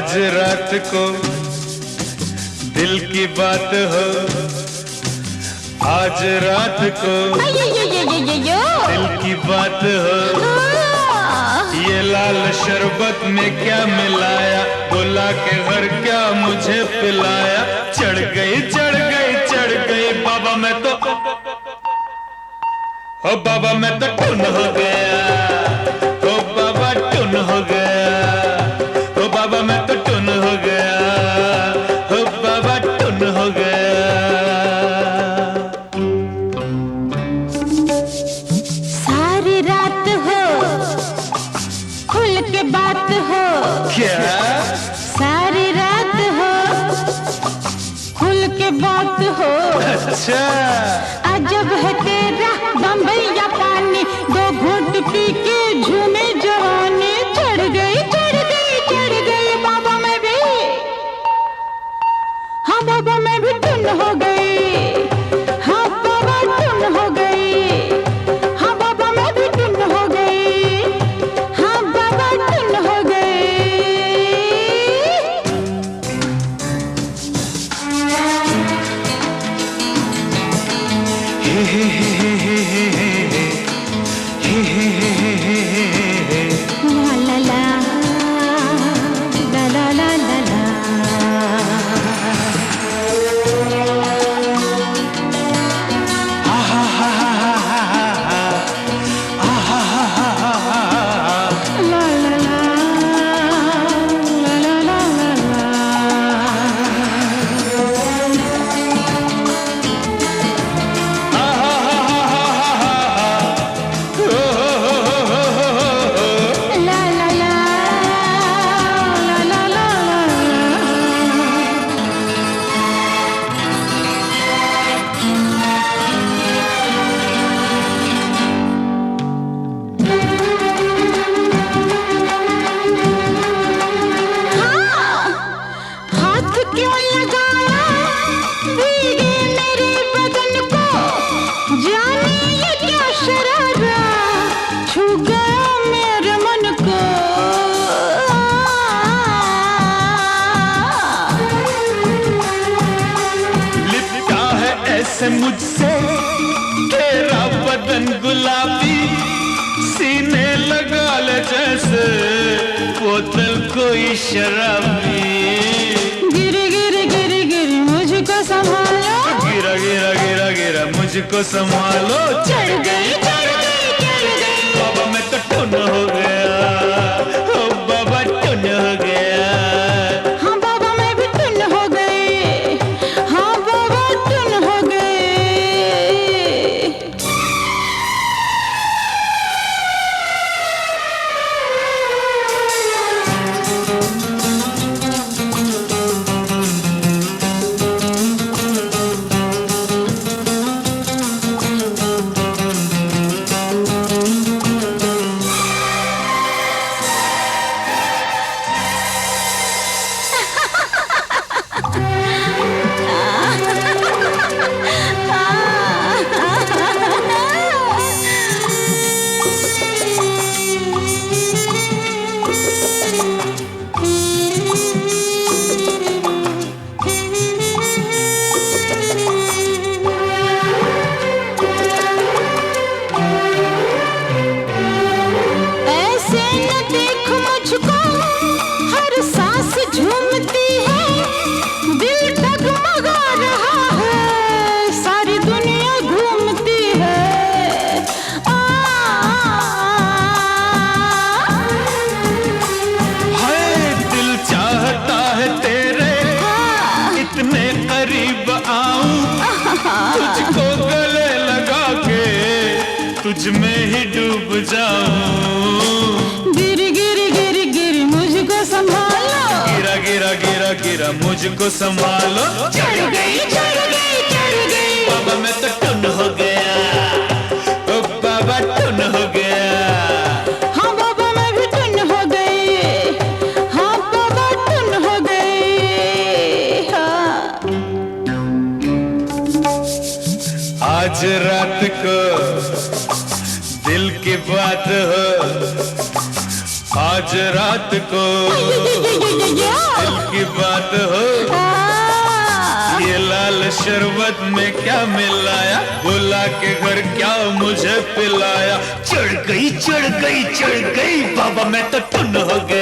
आज रात को दिल की बात हो, आज रात को दिल की बात हो। ये लाल शरबत में क्या मिलाया, बुला के घर क्या मुझे पिलाया। चढ़ गई चढ़ गई चढ़ गई बाबा मैं तो, ओ बाबा मैं तो टुन हो गया, ओ बाबा टुन हो गया, ओ बाबा मैं तो टुन हो गया, ओ बाबा टुन हो गया। सारी रात हो खुल के बात हो, क्या सारी रात हो खुल के बात हो। अच्छा अजब है तेरा बम्बई या पानी, दो घूंट पी के झूमे जवानी। चढ़ गई चढ़ गई चढ़ गई बाबा मैं भी, हाँ बाबा मैं भी टुन हो गई, हाँ बाबा टुन हो गई, हाँ बाबा मैं भी टुन हो गई, हाँ बाबा टुन हो गई। ला ला ला ला ला ला ला। ला ला ला ला ला ला ला। ला ला ला ला ला ला हाथ क्यों लगाया भीगे मेरे बदन को, जाने ये क्या शरारा छू गया मेरे मन को। लिपटा है ऐसे मुझसे तेरा बदन गुलाबी, सीने लगा ले जैसे बोतल कोई शराबी। गिर गिर गिर गिर मुझको संभालो, गिरा गिरा गिरा गिरा मुझको संभालो। चढ़ गई चढ़ गई चढ़ गई। बाबा मैं तो टुन हो गया, ओ बाबा टुन हो गया। हाँ बाबा मैं भी टुन हो गई, हाँ बाबा टुन हो गई। ऐसे न देख मुझको, हर सांस झूमती है, दिल डगमगा रहा है, सारी दुनिया घूमती है। हाय दिल चाहता है तेरे इतने करीब आऊं, तुझको गले लगा के तुझ में ही डूब जाऊं। गिर गिर गिर गिर मुझको संभालो, गिरा गिरा गिरा गिरा मुझको संभालो। चढ़ गई चढ़ गई चढ़ गई। बाबा मैं तो टुन हो गया, ओ बाबा टुन हो गया। हाँ बाबा मैं भी टुन हो गई, हाँ बाबा टुन हो गई। हाँ आज रात को दिल की बात हो, आज रात को दिल की बात हो, ये लाल शरबत में क्या मिलाया, बुला के घर क्या मुझे पिलाया। चढ़ गई बाबा मैं तो टुन हो गई।